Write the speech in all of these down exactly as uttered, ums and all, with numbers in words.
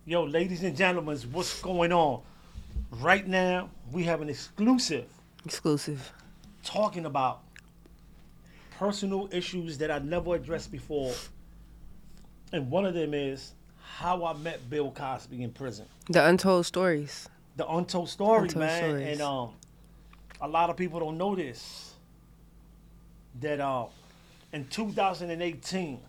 Yo, ladies and gentlemen, what's going on? Right now, we have an exclusive Exclusive. talking about personal issues that I never addressed before. And one of them is how I met Bill Cosby in prison. The untold stories. The untold story, Untold man. stories. And um, a lot of people don't know this. That uh, in two thousand eighteen,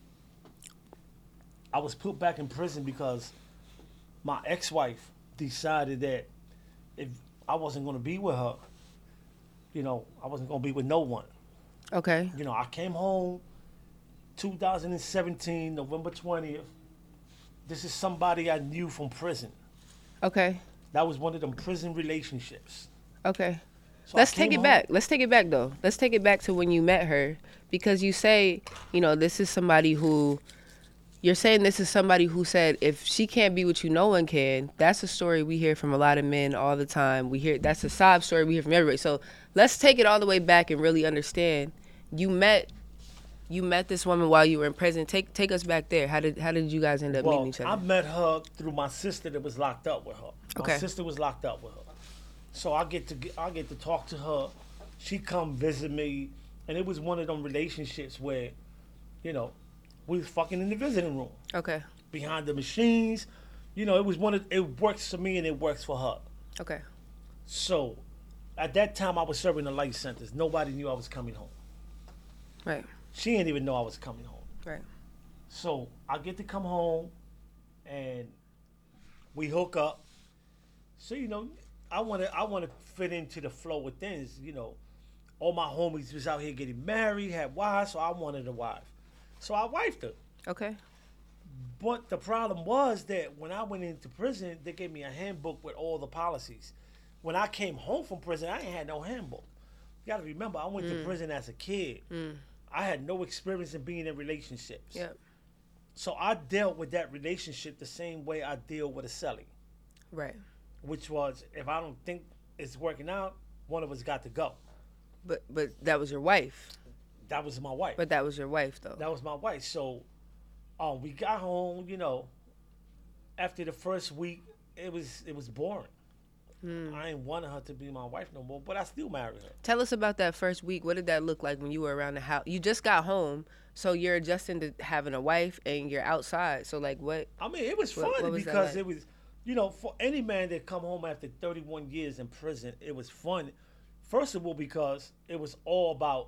I was put back in prison because my ex-wife decided that if I wasn't going to be with her, you know, I wasn't going to be with no one. Okay. You know, I came home two thousand seventeen, November twentieth. This is somebody I knew from prison. Okay. That was one of them prison relationships. Okay. So I Let's take came it home- back. Let's take it back though. Let's take it back to when you met her because you say, you know, this is somebody who you're saying this is somebody who said if she can't be with you, no one can. That's a story we hear from a lot of men all the time. We hear that's a sob story we hear from everybody. So let's take it all the way back and really understand. You met you met this woman while you were in prison. Take take us back there. How did how did you guys end up Well, meeting each I other? met her through my sister that was locked up with her. My Okay. sister was locked up with her. So I get to get, I get to talk to her. She come visit me, and it was one of them relationships where, you know, we was fucking in the visiting room Okay. behind the machines. You know, it was one of it works for me and it works for her. Okay. So at that time, I was serving a life sentence. Nobody knew I was coming home. Right. She didn't even know I was coming home. Right. So I get to come home, and we hook up. So you know, I want to I want to fit into the flow of things. You know, all my homies was out here getting married, had wives, so I wanted a wife. So I wifed her. Okay. But the problem was that when I went into prison, they gave me a handbook with all the policies. When I came home from prison, I ain't had no handbook. You got to remember, I went to prison as a kid. I had no experience in being in relationships. Yep. So I dealt with that relationship the same way I deal with a celly, Right. which was if I don't think it's working out, one of us got to go. But but that was your wife. That was my wife. But that was your wife though. That was my wife. So um, we got home, you know, after the first week, it was it was boring. I ain't wanted her to be my wife no more, but I still married her. Tell us about that first week. What did that look like when you were around the house? You just got home, so you're adjusting to having a wife and you're outside. So like what? I mean, it was What- fun what was that because like? it was, you know, for any man that come home after thirty-one years in prison, it was fun. First of all, because it was all about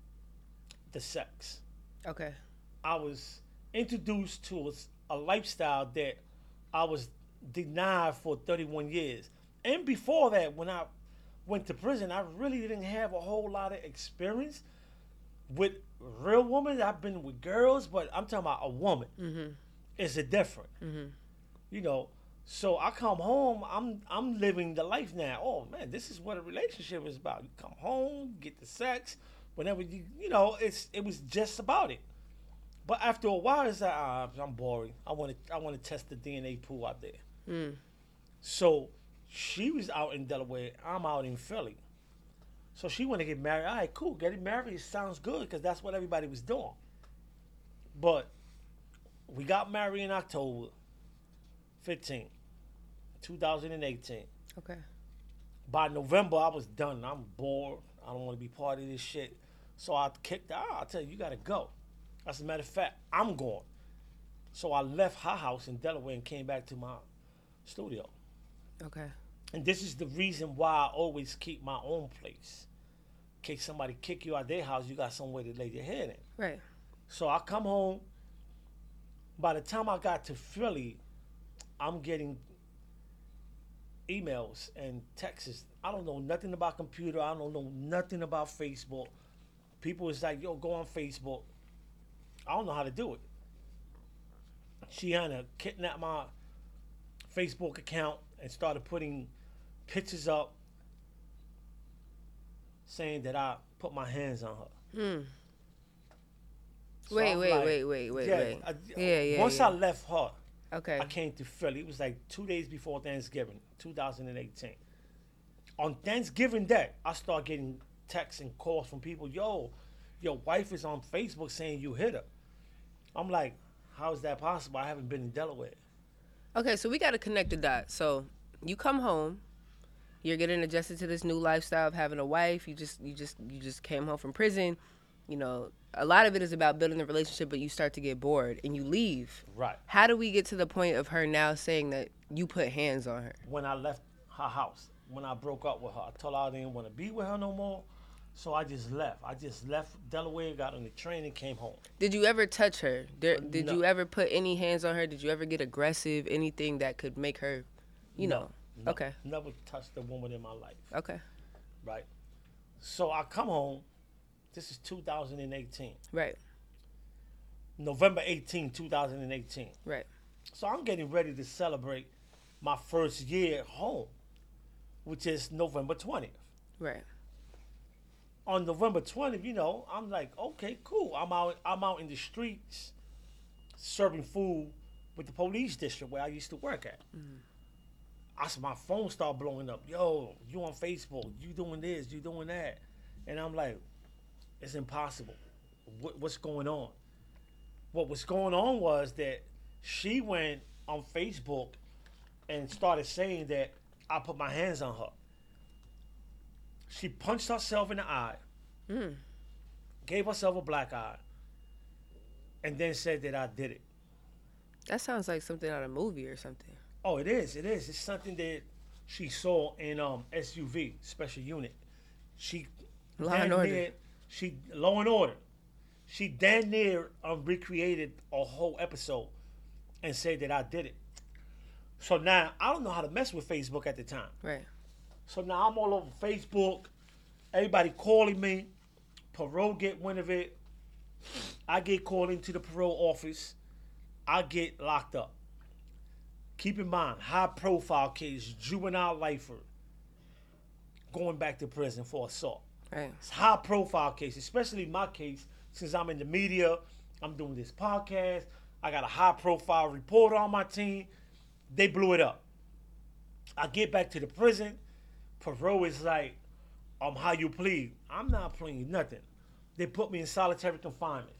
the sex. Okay. I was introduced to a, a lifestyle that I was denied for thirty-one years. And before that, when I went to prison, I really didn't have a whole lot of experience with real women. I've been with girls, but I'm talking about a woman. Mm-hmm. It's a different. Mm-hmm. You know, so I come home, I'm I'm living the life now. Oh man, this is what a relationship is about. You come home, get the sex, whenever you you know, it's it was just about it. But after a while, it's like ah, I'm boring. I want to I want to test the D N A pool out there. Mm. So she was out in Delaware. I'm out in Philly. So she wanted to get married. All right, cool. Getting married sounds good because that's what everybody was doing. But we got married in October fifteenth, twenty eighteen. Okay. By November, I was done. I'm bored. I don't want to be part of this shit. So I kicked her out. I tell you, you got to go. As a matter of fact, I'm going. So I left her house in Delaware and came back to my studio. Okay. And this is the reason why I always keep my own place. In case somebody kick you out their house, you got somewhere to lay your head in. Right. So I come home. By the time I got to Philly, I'm getting emails and texts. I don't know nothing about computer. I don't know nothing about Facebook. People is like, yo, go on Facebook. I don't know how to do it. She had to kidnap my Facebook account and started putting pictures up saying that I put my hands on her. Hmm. So Wait, I'm wait, like, wait, wait, wait, yeah, wait. I- Yeah, yeah, Once yeah. I left her, Okay. I came to Philly. It was like two days before Thanksgiving, two thousand eighteen. On Thanksgiving Day, I start getting texts and calls from people. Yo, your wife is on Facebook saying you hit her. I'm like, how is that possible? I haven't been in Delaware. Okay, so we got to connect the dots. So you come home, you're getting adjusted to this new lifestyle of having a wife. You just you just you just came home from prison. You know, a lot of it is about building the relationship, but you start to get bored and you leave. Right. How do we get to the point of her now saying that you put hands on her? When I left her house, when I broke up with her, I told her I didn't want to be with her no more. So I just left. I just left Delaware, got on the train, and came home. Did you ever touch her? Did, did No. you ever put any hands on her? Did you ever get aggressive? Anything that could make her, you No, know? no, Okay. Never touched a woman in my life. Okay. Right. So I come home. This is two thousand eighteen. Right. November eighteenth, two thousand eighteen. Right. So I'm getting ready to celebrate my first year home, which is November twentieth. Right. On November twentieth, you know, I'm like, okay, cool. I'm out I'm out in the streets serving food with the police district where I used to work at. Mm. I saw my phone start blowing up. Yo, you on Facebook, you doing this, you doing that. And I'm like, it's impossible. What, what's going on? What was going on was that she went on Facebook and started saying that I put my hands on her. She punched herself in the eye, mm. gave herself a black eye, and then said that I did it. That sounds like something out of a movie or something. Oh, it is. It is. It's something that she saw in um, S U V, Special Unit. She Law and Order. Near, she Law and Order. She damn near um, recreated a whole episode and said that I did it. So now I don't know how to mess with Facebook at the time. Right. So now I'm all over Facebook. Everybody calling me. Parole get wind of it. I get called into the parole office. I get locked up. Keep in mind, high profile case, juvenile lifer, going back to prison for assault. Right. It's high profile case, especially my case, since I'm in the media, I'm doing this podcast, I got a high profile reporter on my team. They blew it up. I get back to the prison. Parole is like, um, how you plead? I'm not pleading nothing. They put me in solitary confinement.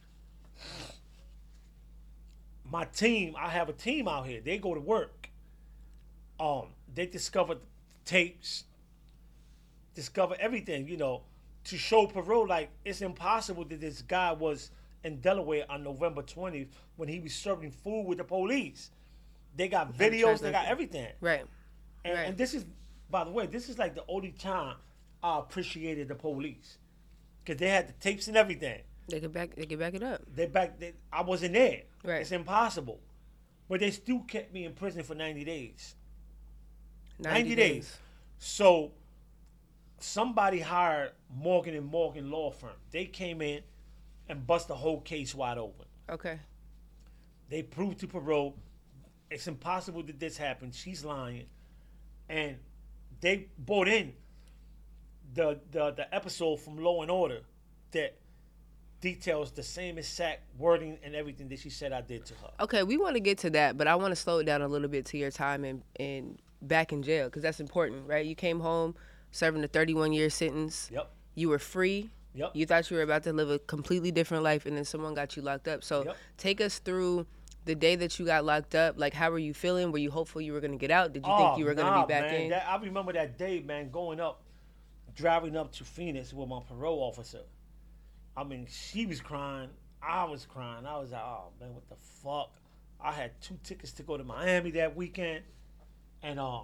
My team, I have a team out here. They go to work. Um, they discovered tapes, discover everything, you know, to show parole. Like, it's impossible that this guy was in Delaware on November twentieth when he was serving food with the police. They got videos, they got everything. Right. And, right. and this is, by the way, this is like the only time I appreciated the police, because they had the tapes and everything. They could back. They could back it up. They back. They, I wasn't there. Right. It's impossible. But they still kept me in prison for ninety days. ninety, ninety days. days. So somebody hired Morgan and Morgan law firm. They came in and bust the whole case wide open. Okay. They proved to parole it's impossible that this happened. She's lying, and they brought in the the the episode from Law and Order that details the same exact wording and everything that she said I did to her. Okay, we want to get to that, but I want to slow it down a little bit to your time in, in back in jail, because that's important, right? You came home serving a thirty-one year sentence. Yep. You were free. Yep. You thought you were about to live a completely different life, and then someone got you locked up. So yep. Take us through the day that you got locked up. Like, how were you feeling? Were you hopeful you were going to get out? Did you oh, think you were going to nah, be back man. in? That, I remember that day, man, going up, driving up to Phoenix with my parole officer. I mean, she was crying. I was crying. I was like, oh, man, what the fuck? I had two tickets to go to Miami that weekend. And um,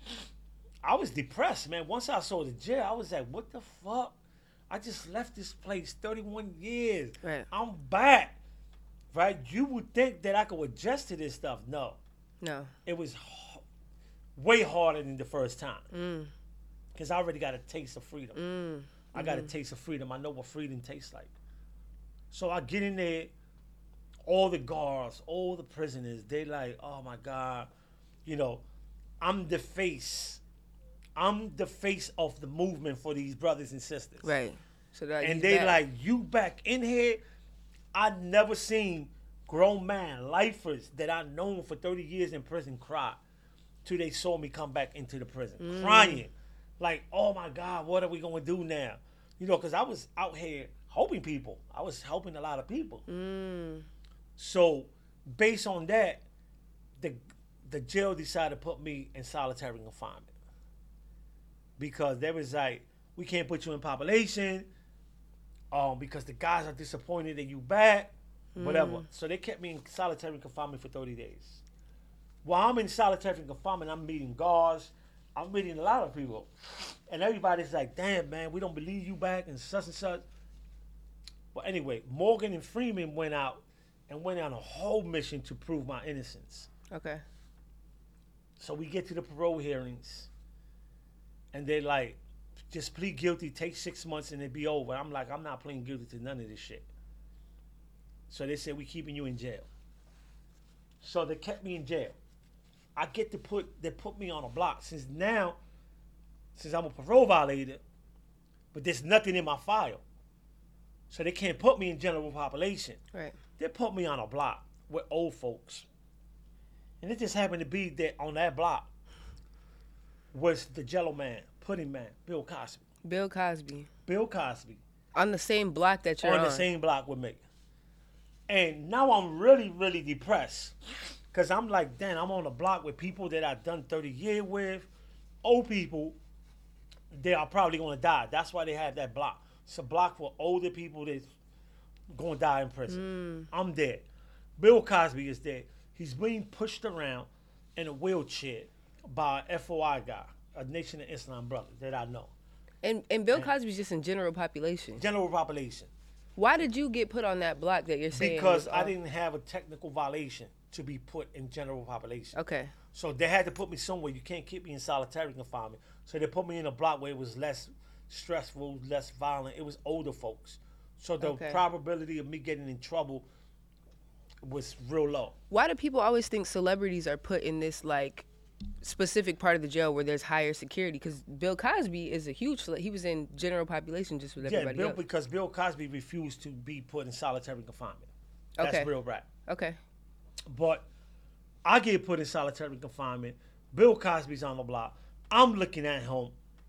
I was depressed, man. Once I saw the jail, I was like, what the fuck? I just left this place thirty-one years. Right. I'm back. Right? You would think that I could adjust to this stuff. No. No. It was h- way harder than the first time. Because mm. I already got a taste of freedom. Mm. I got mm-hmm. a taste of freedom. I know what freedom tastes like. So I get in there, all the guards, all the prisoners, they like, oh my God, you know, I'm the face. I'm the face of the movement for these brothers and sisters. Right. So that and they back. like, you back in here? I never seen grown man, lifers that I known for thirty years in prison cry till they saw me come back into the prison, mm. crying. Like, oh my God, what are we going to do now? You know, because I was out here helping people. I was helping a lot of people. Mm. So, based on that, the the jail decided to put me in solitary confinement because they was like, we can't put you in population um, because the guys are disappointed that you back, whatever. Mm. So they kept me in solitary confinement for thirty days. While I'm in solitary confinement, I'm meeting guards. I'm meeting a lot of people. And everybody's like, damn, man, we don't believe you back and such and such. But anyway, Morgan and Freeman went out and went on a whole mission to prove my innocence. Okay. So we get to the parole hearings. And they're like, just plead guilty, take six months and it be over. I'm like, I'm not pleading guilty to none of this shit. So they said, we keeping you in jail. So they kept me in jail. I get to put, they put me on a block. Since now, since I'm a parole violator, but there's nothing in my file. So they can't put me in general population. Right. They put me on a block with old folks. And it just happened to be that on that block was the Jello Man, Pudding Man, Bill Cosby. Bill Cosby. Bill Cosby. On the same block that you're on. On the same block with me. And now I'm really, really depressed. Because I'm like, damn, I'm on a block with people that I've done thirty years with. Old people, they are probably going to die. That's why they have that block. It's a block for older people that's going to die in prison. Mm. I'm dead. Bill Cosby is dead. He's being pushed around in a wheelchair by an F O I guy, a Nation of Islam brother that I know. And and Bill Cosby's just in general population. General population. Why did you get put on that block that you're saying? Because I didn't have a technical violation to be put in general population. Okay. So they had to put me somewhere. You can't keep me in solitary confinement. So they put me in a block where it was less stressful, less violent. It was older folks. So the okay. probability of me getting in trouble was real low. Why do people always think celebrities are put in this like specific part of the jail where there's higher security? Because Bill Cosby is a huge, he was in general population just with everybody yeah, Bill, else. Because Bill Cosby refused to be put in solitary confinement. That's okay. real rap. Okay. But I get put in solitary confinement. Bill Cosby's on the block. I'm looking at him,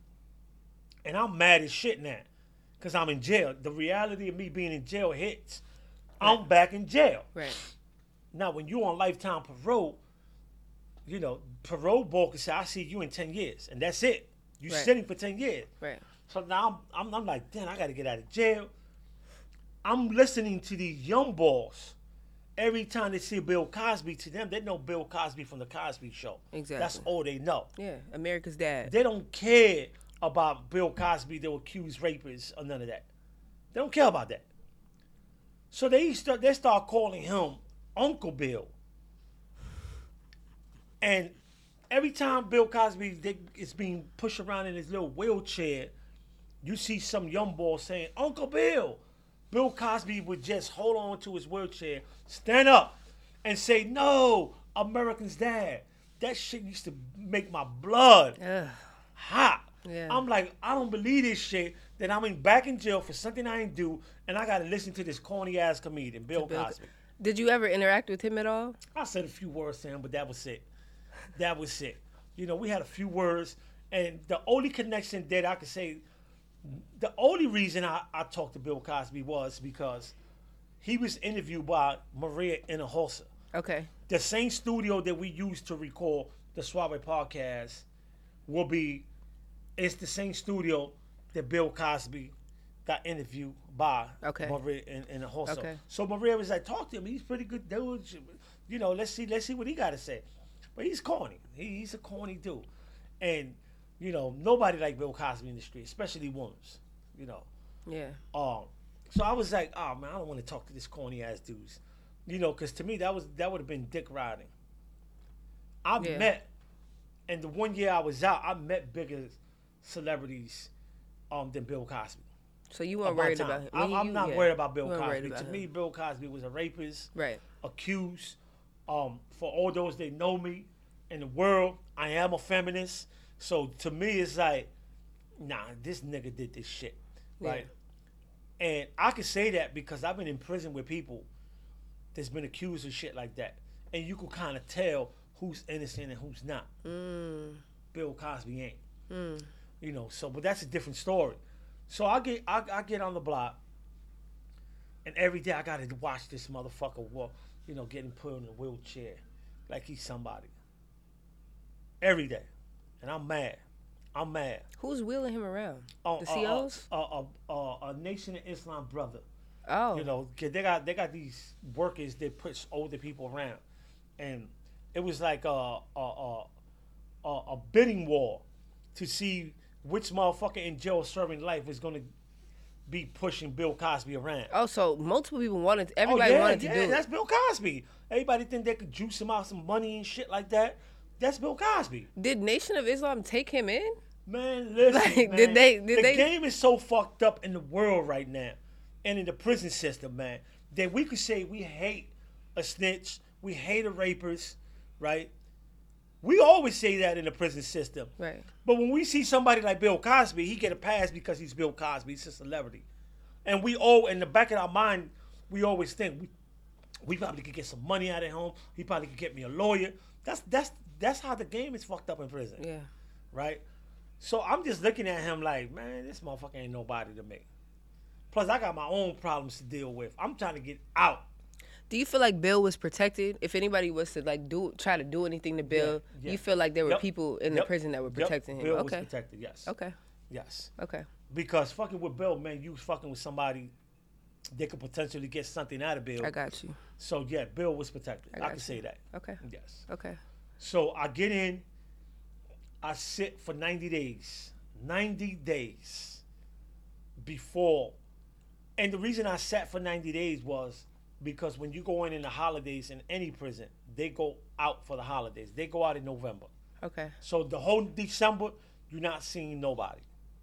and I'm mad as shit now because I'm in jail. The reality of me being in jail hits. Right. I'm back in jail. Right. Now, when you're on lifetime parole, you know, parole board can say, I see you in ten years, and that's it. You're right. sitting for ten years. Right. So now I'm, I'm, I'm like, damn, I got to get out of jail. I'm listening to these young boys. Every time they see Bill Cosby, to them, they know Bill Cosby from the Cosby Show. Exactly. That's all they know. Yeah, America's Dad. They don't care about Bill Cosby, the accused rapist, or none of that. They don't care about that. So they start, they start calling him Uncle Bill. And every time Bill Cosby they, is being pushed around in his little wheelchair, you see some young boy saying, Uncle Bill. Bill Cosby would just hold on to his wheelchair, stand up, and say, no, American's Dad. That shit used to make my blood Ugh. hot. Yeah. I'm like, I don't believe this shit, that I'm in, back in jail for something I ain't do, and I got to listen to this corny-ass comedian, Bill, Bill Cosby. Did you ever interact with him at all? I said a few words to him, but that was it. That was it. You know, we had a few words, and the only connection that I could say, the only reason I, I talked to Bill Cosby was because he was interviewed by Maria Hinojosa. Okay. The same studio that we used to record the Suave podcast will be, it's the same studio that Bill Cosby got interviewed by okay. Maria Hinojosa. Okay. So Maria was like, talk to him. He's pretty good dude. You know, let's see, let's see what he got to say. But he's corny. He, he's a corny dude. And you know, nobody like Bill Cosby in the street, especially women, you know. Yeah. Um. So I was like, oh, man, I don't want to talk to this corny-ass dudes. You know, because to me, that was that would have been dick riding. I yeah. met, and the one year I was out, I met bigger celebrities um, than Bill Cosby. So you weren't worried about him? I'm, I'm you, not yeah. worried about Bill Cosby. About to him. me, Bill Cosby was a rapist, right? Accused. Um, for all those that know me in the world, I am a feminist. So to me, it's like, nah, this nigga did this shit, right? Yeah. And I can say that because I've been in prison with people that's been accused of shit like that. And you can kind of tell who's innocent and who's not. Mm. Bill Cosby ain't. Mm. You know, so, but that's a different story. So I get I, I get on the block, and every day I got to watch this motherfucker walk, you know, getting put in a wheelchair like he's somebody. every day, and I'm mad. I'm mad. Who's wheeling him around? Uh, The uh, C Os? Uh, uh, uh, uh, a Nation of Islam brother. Oh. You know, 'cause they got they got these workers that push older people around, and it was like a a a, a, a bidding war to see which motherfucker in jail serving life is going to be pushing Bill Cosby around. Oh, so multiple people wanted, everybody oh, yeah, wanted to yeah, do it. That's Bill Cosby. Everybody think they could juice him out some money and shit like that. That's Bill Cosby. Did Nation of Islam take him in? Man, listen, Like, man. did they- did the they- game is so fucked up in the world right now, and in the prison system, man, that we could say we hate a snitch, we hate a rapist, right? We always say that in the prison system. Right. But when we see somebody like Bill Cosby, he get a pass because he's Bill Cosby. He's a celebrity. And we all, in the back of our mind, we always think, we, we probably could get some money out of him. He probably could get me a lawyer. That's that's that's how the game is fucked up in prison. Yeah. Right? So I'm just looking at him like, man, this motherfucker ain't nobody to me. Plus, I got my own problems to deal with. I'm trying to get out. Do you feel like Bill was protected? If anybody was to like do try to do anything to Bill, Yeah, yeah. you feel like there were Yep. people in Yep. the prison that were Yep. protecting him? Bill Okay. was protected, yes. Okay. Yes. Okay. Because fucking with Bill, man, you was fucking with somebody that could potentially get something out of Bill. I got you. So, yeah, Bill was protected. I I, got can you. say that. Okay. Yes. Okay. So I get in, I sit for ninety days. ninety days before. And the reason I sat for ninety days was because when you go in in the holidays in any prison, they go out for the holidays. They go out in November. Okay. So the whole December, you're not seeing nobody.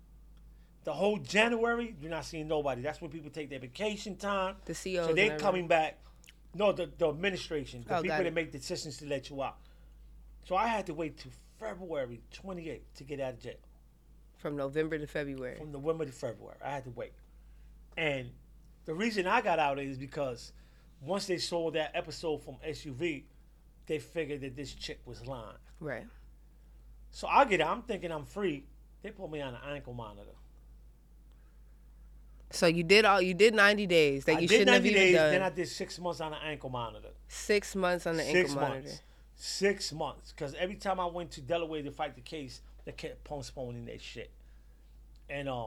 The whole January, you're not seeing nobody. That's when people take their vacation time. The C Os So they and coming back. No, the, the administration, the Oh, people got that it. make decisions to let you out. So I had to wait till February twenty-eighth to get out of jail. From November to February. From November to February. I had to wait. And the reason I got out is because once they saw that episode from S U V, they figured that this chick was lying. Right. So I get out. I'm thinking I'm free. They put me on an ankle monitor. So you did all you did ninety days that I you did shouldn't have ninety even days, done. then I did six months on an ankle monitor. Six months on the Six ankle months. monitor. Six months. Because every time I went to Delaware to fight the case, they kept postponing that shit. And um,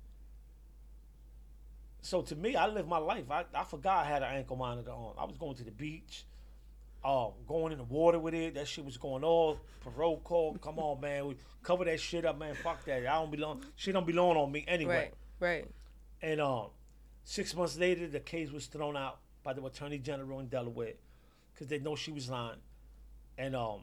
so to me, I lived my life. I, I forgot I had an ankle monitor on. I was going to the beach, uh, going in the water with it. That shit was going on. Parole call. Come on, man. We cover that shit up, man. Fuck that. I don't belong. Shit don't belong on me anyway. Right. Right. And um, six months later, the case was thrown out by the Attorney General in Delaware because they know she was lying. And um,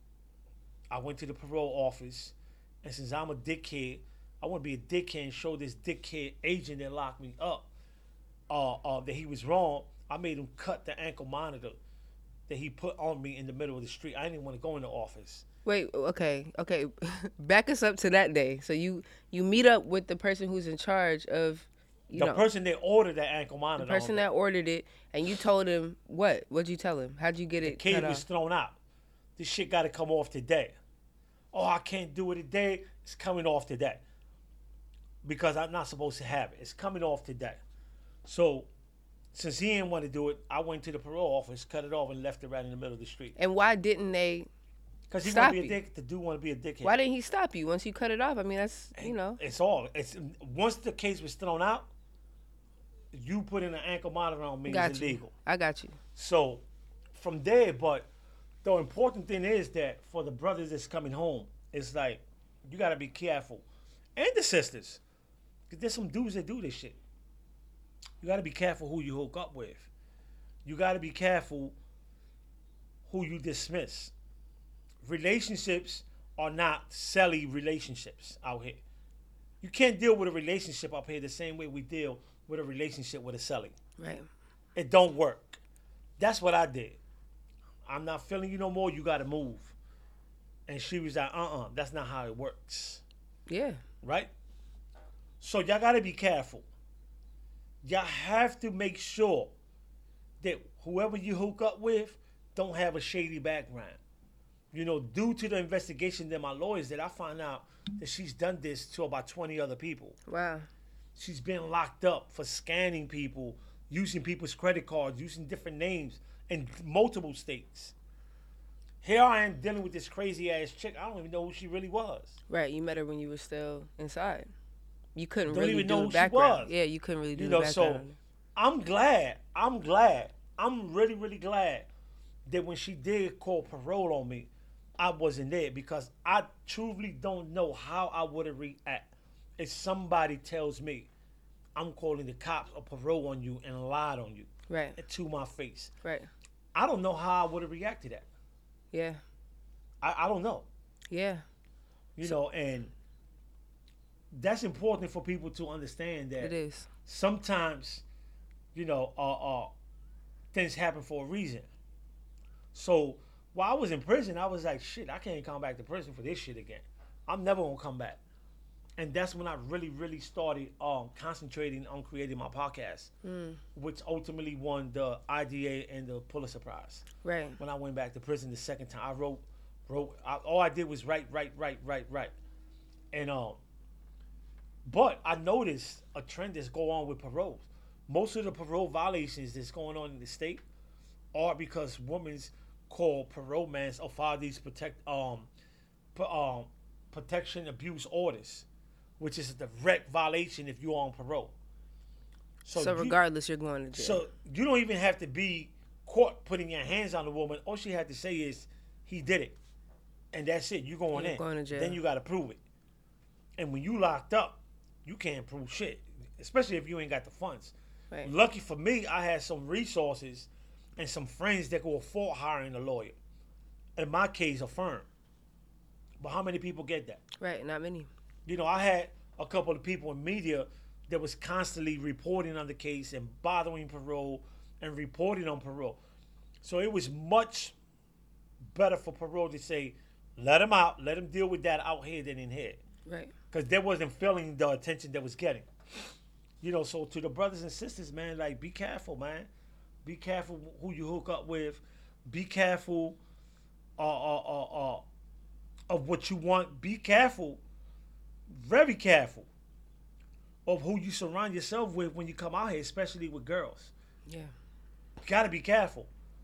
I went to the parole office, and since I'm a dickhead, I want to be a dickhead and show this dickhead agent that locked me up uh, uh, that he was wrong. I made him cut the ankle monitor that he put on me in the middle of the street. I didn't even want to go in the office. Wait, okay, okay. Back us up to that day. So you you meet up with the person who's in charge of, you The know, person that ordered that ankle monitor, the person on me, that ordered it, and you told him what? What'd you tell him? How'd you get the it case cut was off? thrown out. This shit got to come off today. Oh, I can't do it today. It's coming off today. Because I'm not supposed to have it. It's coming off today. So, since he didn't want to do it, I went to the parole office, cut it off, and left it right in the middle of the street. And why didn't they? Because he Stop want to be a you. dick. The dude want to be a dickhead. Why didn't he stop you once you cut it off? I mean, that's you know. It's all. It's once the case was thrown out, you put in an ankle monitor on me Got is you. illegal. I got you. So, from there, but the important thing is that for the brothers that's coming home, it's like you got to be careful, and the sisters, because there's some dudes that do this shit. You got to be careful who you hook up with. You got to be careful who you dismiss. Relationships are not celly relationships out here. You can't deal with a relationship up here the same way we deal with a relationship with a celly. Right. It don't work. That's what I did. I'm not feeling you no more. You got to move. And she was like, uh-uh, that's not how it works. Yeah. Right? So y'all got to be careful. Y'all have to make sure that whoever you hook up with don't have a shady background. You know, due to the investigation that my lawyers did, I found out that she's done this to about twenty other people. Wow. She's been locked up for scanning people, using people's credit cards, using different names in multiple states. here I am dealing with this crazy ass chick. I don't even know who she really was. Right. You met her when you were still inside. You couldn't Don't really even do know the who she background. was. Yeah, you couldn't really do You the know, background. so I'm glad. I'm glad. I'm really, really glad that when she did call parole on me, I wasn't there because I truly don't know how I would have react if somebody tells me I'm calling the cops or parole on you and lied on you Right. to my face. Right. I don't know how I would have reacted to that. Yeah. I, I don't know. Yeah. You So- know, and that's important for people to understand that It is. sometimes, you know, uh, uh, things happen for a reason. So while I was in prison, I was like, shit, I can't come back to prison for this shit again. I'm never gonna come back. And that's when I really, really started um, concentrating on creating my podcast, Mm. which ultimately won the I D A and the Pulitzer Prize. Right. When I went back to prison the second time, I wrote, wrote. I, all I did was write, write, write, write, write, and um. But I noticed a trend that's going on with paroles. Most of the parole violations that's going on in the state are because women's call parole mans or file these protect um, p- um protection abuse orders, which is a direct violation if you're on parole. So, you- regardless, you're going to jail. so you don't even have to be caught putting your hands on the woman. All she had to say is he did it, and that's it. You going You're in. going to jail. Then you got to prove it. And when you locked up, you can't prove shit, especially if you ain't got the funds. Right. Lucky for me, I had some resources and some friends that could afford hiring a lawyer. In my case, a firm. But how many people get that? Right. Not many. You know, I had a couple of people in media that was constantly reporting on the case and bothering parole and reporting on parole. So it was much better for parole to say, let him out, let him deal with that out here than in here. Right. Because they wasn't feeling the attention they was getting. You know, so to the brothers and sisters, man, like, be careful, man. Be careful who you hook up with. Be careful uh, uh, uh, uh, of what you want. Be careful, very careful, of who you surround yourself with when you come out here, especially with girls. Yeah. You gotta be careful.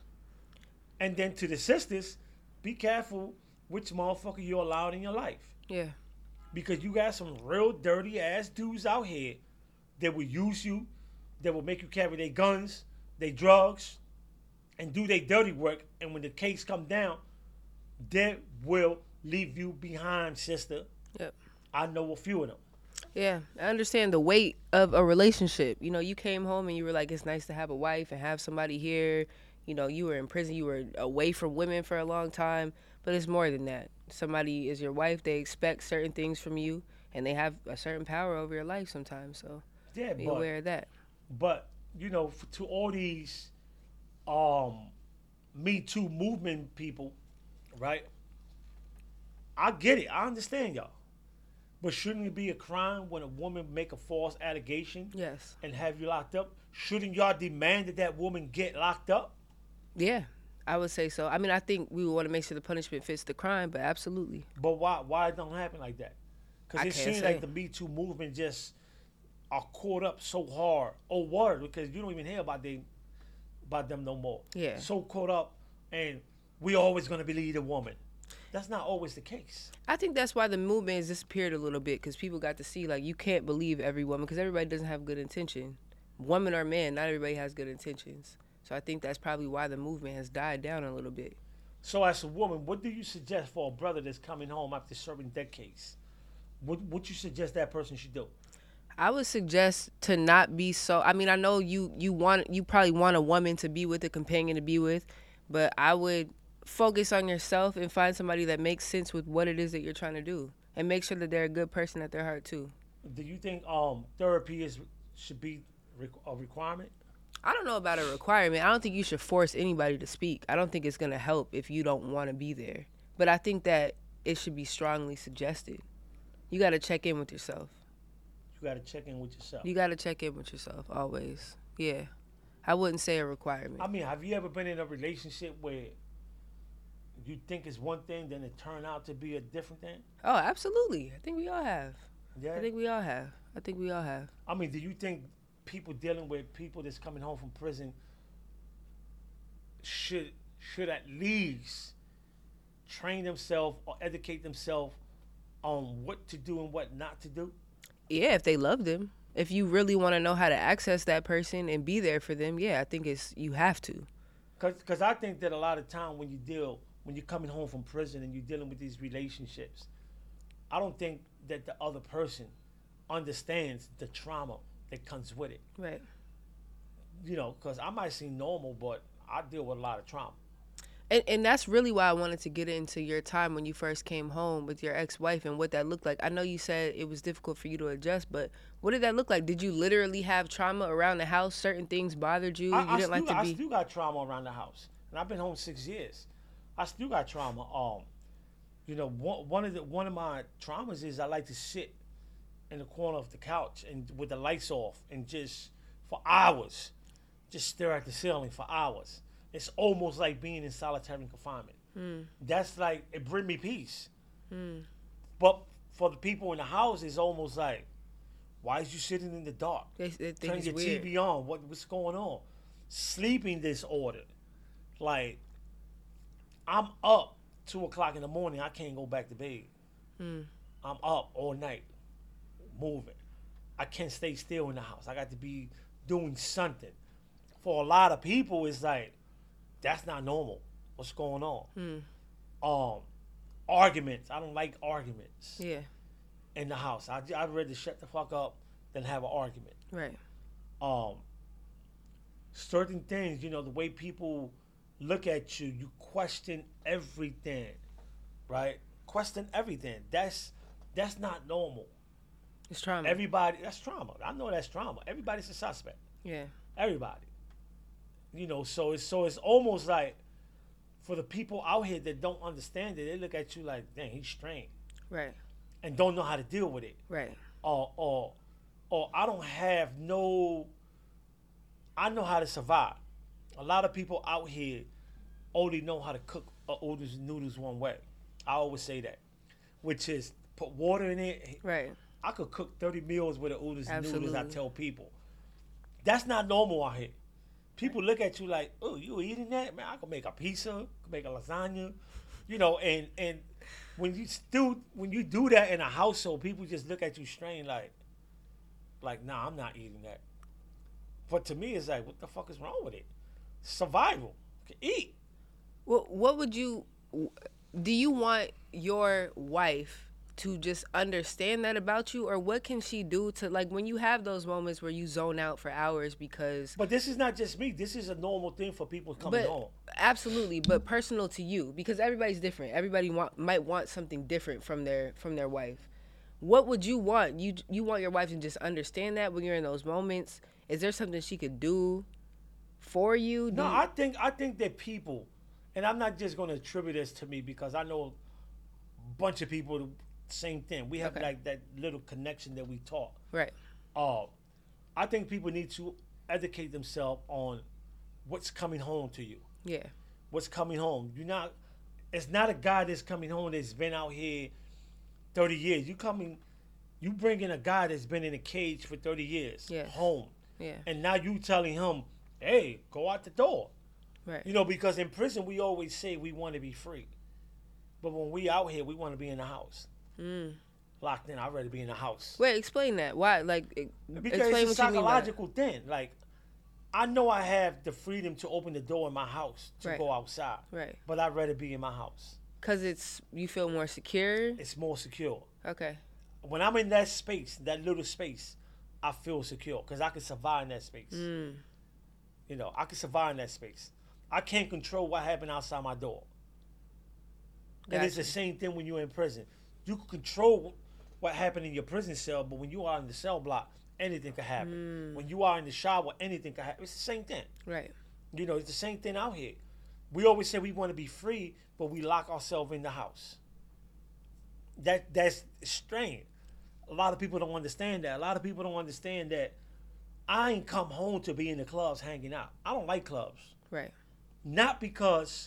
And then to the sisters, be careful which motherfucker you allowed in your life. Yeah. Because you got some real dirty ass dudes out here that will use you, that will make you carry their guns, their drugs, and do their dirty work. And when the case come down, they will leave you behind, sister. Yep. I know a few of them. Yeah, I understand the weight of a relationship. You know, you came home and you were like, it's nice to have a wife and have somebody here. You know, you were in prison, you were away from women for a long time, but it's more than that. Somebody is your wife, they expect certain things from you, and they have a certain power over your life sometimes, so Yeah, be but, aware of that. but you know, f- to all these um, Me Too movement people, right? I get it. I understand y'all. But shouldn't it be a crime when a woman make a false allegation Yes. and have you locked up? Shouldn't y'all demand that that woman get locked up? Yeah, I would say so. I mean, I think we would want to make sure the punishment fits the crime, but absolutely. But why why it don't happen like that? I Because it can't seems say. like the Me Too movement just are caught up so hard. Oh, word, because you don't even hear about them, about them no more. Yeah. So caught up, and we always going to believe the woman. That's not always the case. I think that's why the movement has disappeared a little bit, because people got to see, like, you can't believe every woman, because everybody doesn't have good intention. Woman or man, not everybody has good intentions. So I think that's probably why the movement has died down a little bit. So as a woman, what do you suggest for a brother that's coming home after serving decades? What what you suggest that person should do? I would suggest to not be so. I mean, I know you you want you probably want a woman to be with, a companion to be with, but I would focus on yourself and find somebody that makes sense with what it is that you're trying to do, and make sure that they're a good person at their heart too. Do you think um therapy is should be re- a requirement? I don't know about a requirement. I don't think you should force anybody to speak. I don't think it's gonna help if you don't want to be there. But I think that it should be strongly suggested. You got to check in with yourself. You got to check in with yourself. You got to check in with yourself always. Yeah. I wouldn't say a requirement. I mean, have you ever been in a relationship where you think it's one thing, then it turned out to be a different thing? Oh, absolutely. I think we all have. Yeah. I think we all have. I think we all have. I mean, do you think people dealing with people that's coming home from prison should should at least train themselves or educate themselves on what to do and what not to do? Yeah, if they loved him. If you really want to know how to access that person and be there for them, yeah, I think it's you have to. Because I think that a lot of time when you deal, when you're coming home from prison and you're dealing with these relationships, I don't think that the other person understands the trauma that comes with it. Right. You know, because I might seem normal, but I deal with a lot of trauma. And, and that's really why I wanted to get into your time when you first came home with your ex-wife and what that looked like. I know you said it was difficult for you to adjust, but what did that look like? Did you literally have trauma around the house? Certain things bothered you? I, you I didn't still, like to I be... still got trauma around the house, and I've been home six years. I still got trauma. Um, you know, one, one of the one of my traumas is I like to sit in the corner of the couch and with the lights off and just for hours, just stare at the ceiling for hours. It's almost like being in solitary confinement. Mm. That's like, it bring me peace. Mm. But for the people in the house, it's almost like, why is you sitting in the dark? They, they think Turn it's your weird. T V on. What, what's going on? Sleeping disorder. Like, I'm up two o'clock in the morning. I can't go back to bed. Mm. I'm up all night, moving. I can't stay still in the house. I got to be doing something. For a lot of people, it's like, that's not normal. What's going on? Mm. Um, arguments. I don't like arguments Yeah. in the house. I, I'd rather shut the fuck up than have an argument. Right. Um, certain things, you know, the way people look at you, you question everything, right? Question everything. That's that's not normal. It's trauma. Everybody, that's trauma. I know that's trauma. Everybody's a suspect. Yeah. Everybody. You know, so it's so it's almost like for the people out here that don't understand it, they look at you like, dang, he's strange. Right. And don't know how to deal with it. Right. Or or or I don't have no I know how to survive. A lot of people out here only know how to cook uh, noodles noodles one way. I always say that. Which is put water in it. Right. I could cook thirty meals with the oodles and noodles, I Absolutely. tell people. That's not normal out here. People look at you like, oh, you eating that? Man, I could make a pizza, could make a lasagna. You know, and and when you still when you do that in a household, people just look at you strange like like, nah, I'm not eating that. But to me it's like, what the fuck is wrong with it? Survival. Eat. Well, what would you do you want your wife to just understand that about you, or what can she do to, like, when you have those moments where you zone out for hours because... But this is not just me. This is a normal thing for people coming but, home. Absolutely, but personal to you, because everybody's different. Everybody want, might want something different from their from their wife. What would you want? You you want your wife to just understand that when you're in those moments? Is there something she could do for you? Do No, you... I think I think that people, and I'm not just going to attribute this to me because I know a bunch of people. Same thing. We have Okay. like that little connection that we talk. Right. Uh, I think people need to educate themselves on what's coming home to you. Yeah. What's coming home? You're not. It's not a guy that's coming home that's been out here thirty years. You coming. You bring in a guy that's been in a cage for thirty years. Yes. Home. Yeah. And now you telling him, hey, go out the door. Right. You know, because in prison we always say we want to be free, but when we out here, we want to be in the house. Mm. Locked in. I'd rather be in the house. Wait, explain that. Why? Like, e- Because explain it's a what you mean by that. psychological thing. Like, I know I have the freedom to open the door in my house to Right. go outside, Right. but I'd rather be in my house. Cause it's you feel more secure. It's more secure. Okay. When I'm in that space, that little space, I feel secure because I can survive in that space. Mm. You know, I can survive in that space. I can't control what happened outside my door. And it's the Gotcha. same thing when you're in prison. You can control what happened in your prison cell, but when you are in the cell block, anything can happen. Mm. When you are in the shower, anything can happen. It's the same thing. Right. You know, it's the same thing out here. We always say we want to be free, but we lock ourselves in the house. That that's strange. A lot of people don't understand that. A lot of people don't understand that I ain't come home to be in the clubs hanging out. I don't like clubs. Right. Not because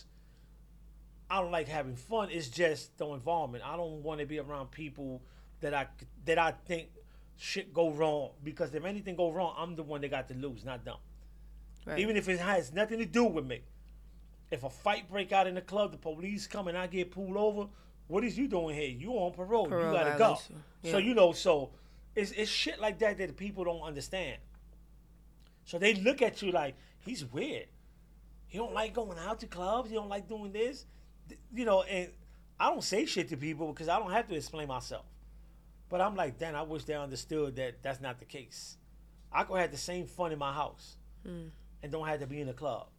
I don't like having fun. It's just the environment. I don't want to be around people that I that I think shit go wrong. Because if anything go wrong, I'm the one that got to lose, not them. Right. Even if it has nothing to do with me. If a fight break out in the club, the police come and I get pulled over. What is you doing here? You on parole. Parole you gotta violation. go. Yeah. So you know, so it's it's shit like that that people don't understand. So they look at you like he's weird. He don't like going out to clubs. He don't like doing this. You know, and I don't say shit to people because I don't have to explain myself. But I'm like, damn, I wish they understood that that's not the case. I could have the same fun in my house Mm. and don't have to be in a club.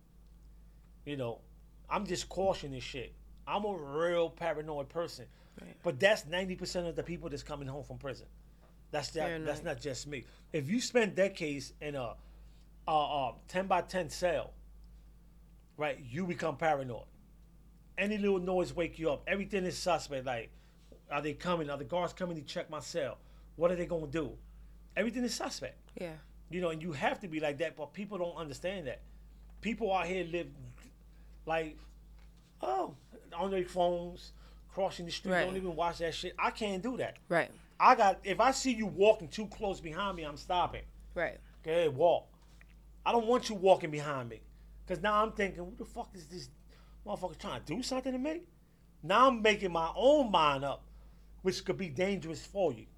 You know, I'm just cautioning shit. I'm a real paranoid person. Right. But that's ninety percent of the people that's coming home from prison. That's that, Paranoid. that's not just me. If you spend decades in a, a, a ten by ten cell, right, you become paranoid. Any little noise wake you up. Everything is suspect. Like, are they coming? Are the guards coming to check my cell? What are they going to do? Everything is suspect. Yeah. You know, and you have to be like that, but people don't understand that. People out here live like, oh, on their phones, crossing the street, Right. don't even watch that shit. I can't do that. Right. I got, if I see you walking too close behind me, I'm stopping. Right. Okay, walk. I don't want you walking behind me. Because now I'm thinking, what the fuck is this motherfucker trying to do something to me? Now I'm making my own mind up, which could be dangerous for you.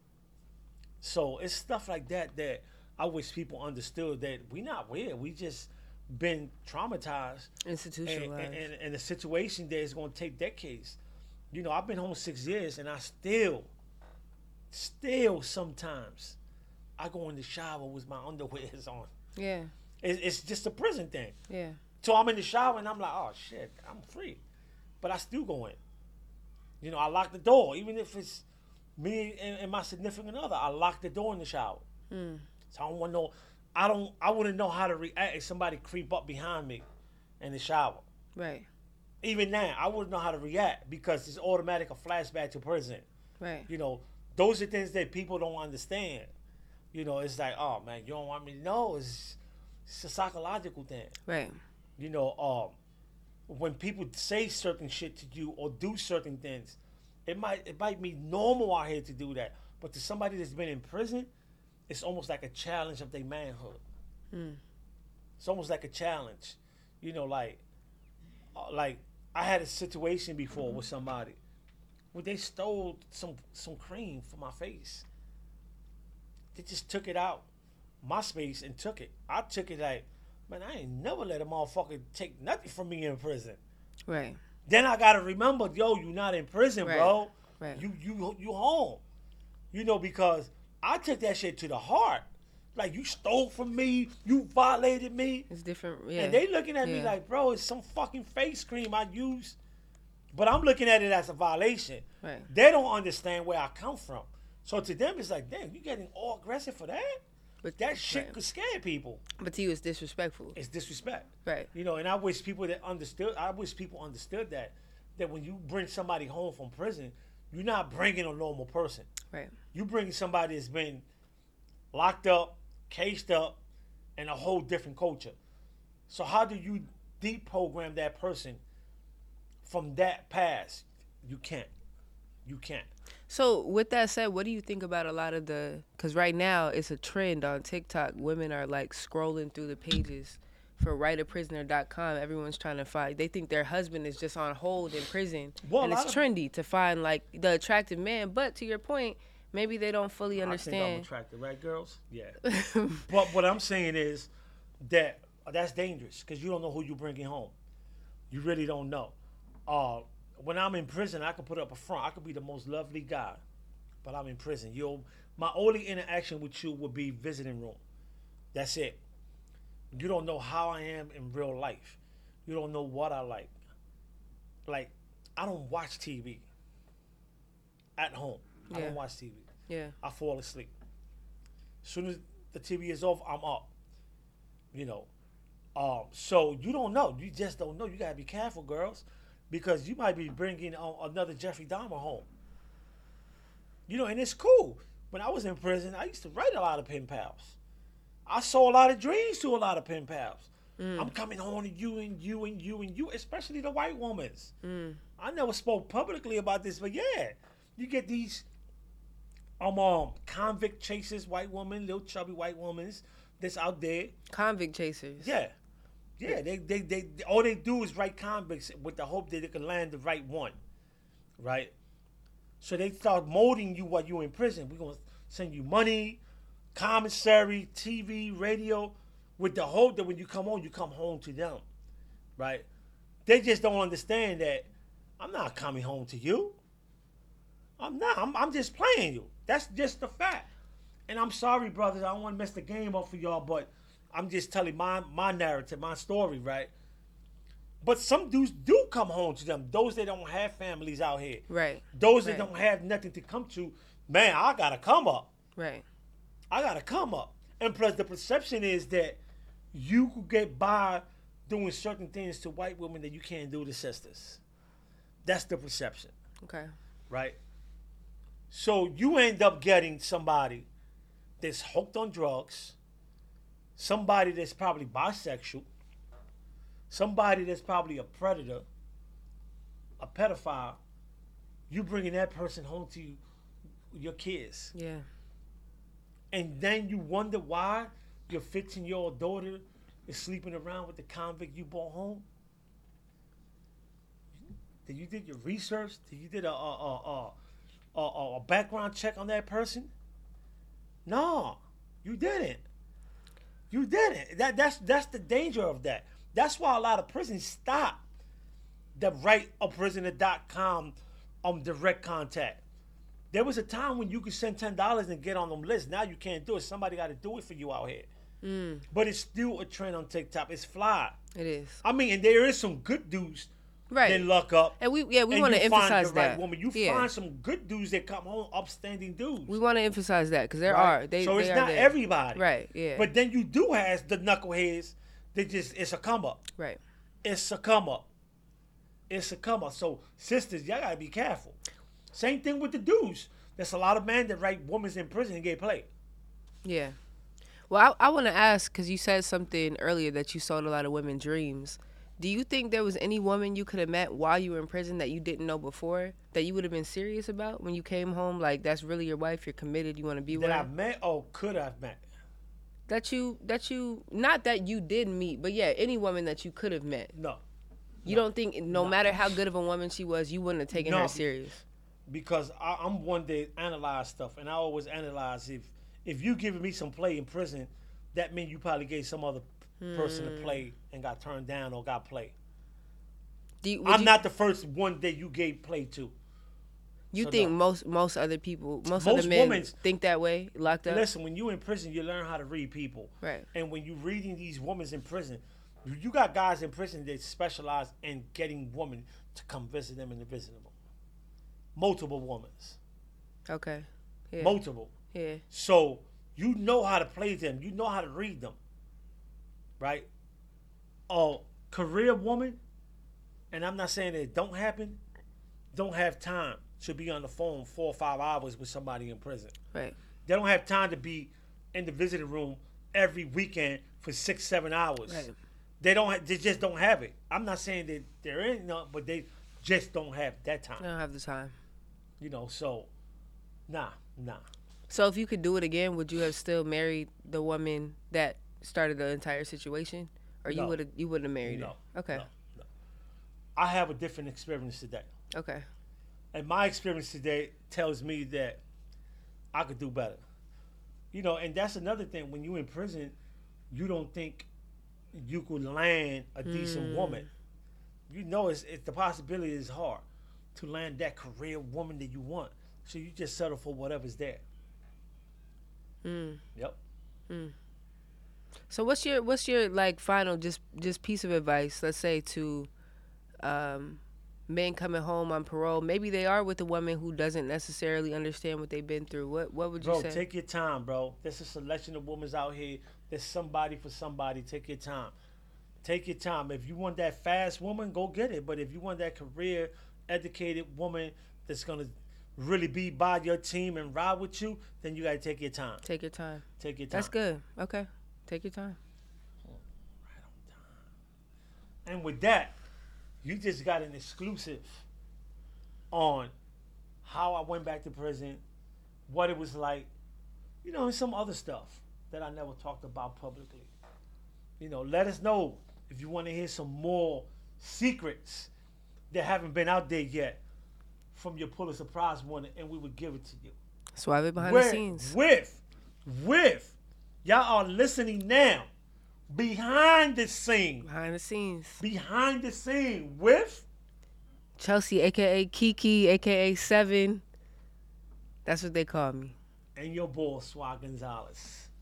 So it's stuff like that that I wish people understood that we not weird. We just been traumatized and, Institutionalized. and, and, and a situation that is going to take decades. You know, I've been home six years and I still, still sometimes, I go in the shower with my underwears on. yeah. It, it's just a prison thing. Yeah. So I'm in the shower and I'm like, oh shit, I'm free. But I still go in. You know, I lock the door. Even if it's me and, and my significant other, I lock the door in the shower. Mm. So I don't want to know, I don't, I wouldn't know how to react if somebody creep up behind me in the shower. Right. Even now, I wouldn't know how to react because it's automatic a flashback to prison. Right. You know, those are things that people don't understand. You know, it's like, oh man, you don't want me to know. It's, it's a psychological thing. Right. You know, um, when people say certain shit to you or do certain things, it might it might be normal out here to do that. But to somebody that's been in prison, it's almost like a challenge of their manhood. Mm. It's almost like a challenge. You know, like, uh, like I had a situation before with somebody where they stole some some cream from my face. They just took it out my space and took it. I took it like, man, I ain't never let a motherfucker take nothing from me in prison. Right. Then I gotta remember, yo, you not in prison, Right. bro. Right. You you you home. You know, because I took that shit to the heart. Like, you stole from me, you violated me. It's different. Yeah. And they looking at me Yeah. like, bro, it's some fucking face cream I used. But I'm looking at it as a violation. Right. They don't understand where I come from. So to them, it's like, damn, you getting all aggressive for that? But That shit right. could scare people. But to you, it's disrespectful. It's disrespect. Right. You know, and I wish people that understood, I wish people understood that, that when you bring somebody home from prison, you're not bringing a normal person. Right. You bring somebody that's been locked up, caged up, in a whole different culture. So how do you deprogram that person from that past? You can't. You can't. So with that said, what do you think about a lot of the? Because right now it's a trend on TikTok. Women are like scrolling through the pages for write a prisoner dot com. Everyone's trying to find. They think their husband is just on hold in prison, Well, a and it's lot of- trendy to find like the attractive man. But to your point, maybe they don't fully I think I'm understand. attractive, right, girls? Yeah. But what I'm saying is that that's dangerous because you don't know who you're bringing home. You really don't know. Uh, when I'm in prison, I could put up a front. I could be the most lovely guy, but I'm in prison. You'll, my only interaction with you would be visiting room. That's it. You don't know how I am in real life. You don't know what I like. Like, I don't watch T V at home. I Yeah. don't watch T V. Yeah. I fall asleep. As soon as the T V is off, I'm up. You know. Um, so you don't know. You just don't know. You gotta be careful, girls, because you might be bringing uh, another Jeffrey Dahmer home. You know, and it's cool. When I was in prison, I used to write a lot of pen pals. I saw a lot of dreams to a lot of pen pals. Mm. I'm coming home to you and you and you and you, especially the white women's. Mm. I never spoke publicly about this, but yeah, you get these um, um convict chasers, white women, little chubby white women that's out there. Convict chasers. Yeah, Yeah, they, they, they, all they do is write convicts with the hope that they can land the right one, right? So they start molding you while you're in prison. We're gonna send you money, commissary, T V, radio, with the hope that when you come home, you come home to them, right? They just don't understand that I'm not coming home to you. I'm not. I'm, I'm just playing you. That's just the fact. And I'm sorry, brothers. I don't want to mess the game up for y'all, but I'm just telling my my narrative, my story, right? But some dudes do come home to them. Those that don't have families out here. Right. Those that right. don't have nothing to come to. Man, I got to come up. Right. I got to come up. And plus, the perception is that you could get by doing certain things to white women that you can't do to sisters. That's the perception. Okay. Right? So you end up getting somebody that's hooked on drugs, somebody that's probably bisexual, somebody that's probably a predator, a pedophile. You bringing that person home to you, your kids. Yeah. And then you wonder why your fifteen-year-old daughter is sleeping around with the convict you brought home. Did you did your research? Did you did a a, a, a, a, a background check on that person? No, you didn't. You didn't. That that's that's the danger of that. That's why a lot of prisons stop the right of prisoner dot com um direct contact. There was a time when you could send ten dollars and get on them lists. Now you can't do it. Somebody got to do it for you out here. Mm. But it's still a trend on TikTok. It's fly. It is. I mean, and there is some good dudes right. that luck up. And we yeah we and want to you find emphasize the right that. woman. You yeah. find some good dudes that come home, upstanding dudes. We want to emphasize that because there right? are. They, so they it's are not there. everybody. Right. Yeah. But then you do have the knuckleheads that just it's a come up. Right. It's a come up. It's a come up. So sisters, y'all gotta be careful. Same thing with the dudes. There's a lot of men that write women's in prison and get played. Yeah. Well, I, I want to ask, because you said something earlier that you sold a lot of women dreams. Do you think there was any woman you could have met while you were in prison that you didn't know before that you would have been serious about when you came home? Like, that's really your wife, you're committed, you want to be with That her? I've met or could have met? That you, that you, not that you did meet, but yeah, any woman that you could have met. No. You no. don't think, no, no matter how good of a woman she was, you wouldn't have taken no. her serious? Because I, I'm one that analyze stuff, and I always analyze if if you giving me some play in prison, that means you probably gave some other person Hmm. a play and got turned down or got play. Do you, I'm you, not the first one that you gave play to. You so think no. most most other people, most, Most other men women's- think that way, locked up? Listen, when you in prison, you learn how to read people. Right. And when you reading these women in prison, you- you got guys in prison that specialize in getting women to come visit them in the visiting room. Multiple women. Okay. Yeah. Multiple. Yeah. So you know how to play them. You know how to read them. Right? A career woman, and I'm not saying that it don't happen, don't have time to be on the phone four or five hours with somebody in prison. Right. They don't have time to be in the visiting room every weekend for six, seven hours. Right. They don't. Ha- they just don't have it. I'm not saying that there ain't none, but they just don't have that time. I don't have the time. You know. So, nah, nah. So if you could do it again, would you have still married the woman that started the entire situation, or you No. would have you wouldn't have married No. her? Okay. No, no. I have a different experience today, Okay. and my experience today tells me that I could do better. You know, and that's another thing. When you're in prison, you don't think you could land a decent Mm. woman. You know, it's, it's the possibility is hard to land that career woman that you want. So you just settle for whatever's there. Mm. Yep. Mm. So what's your what's your like final just just piece of advice? Let's say to um, men coming home on parole. Maybe they are with a woman who doesn't necessarily understand what they've been through. What what would you Bro, say? take your time, bro. There's a selection of women out here. There's somebody for somebody. Take your time. Take your time. If you want that fast woman, go get it. But if you want that career, educated woman that's going to really be by your team and ride with you, then you got to take your time. Take your time. Take your time. That's good. Okay. Take your time. Right on time. And with that, you just got an exclusive on how I went back to prison, what it was like, you know, and some other stuff that I never talked about publicly. You know, let us know If you want to hear some more secrets that haven't been out there yet from your Pulitzer Prize winner, and we would give it to you. Suave behind with, the scenes. With, with, y'all are listening now. Behind the scene. Behind the scenes. Behind the scene with Chelsea, a k a. Kiki, a k a. Seven. That's what they call me. And your boy, Swag Gonzalez.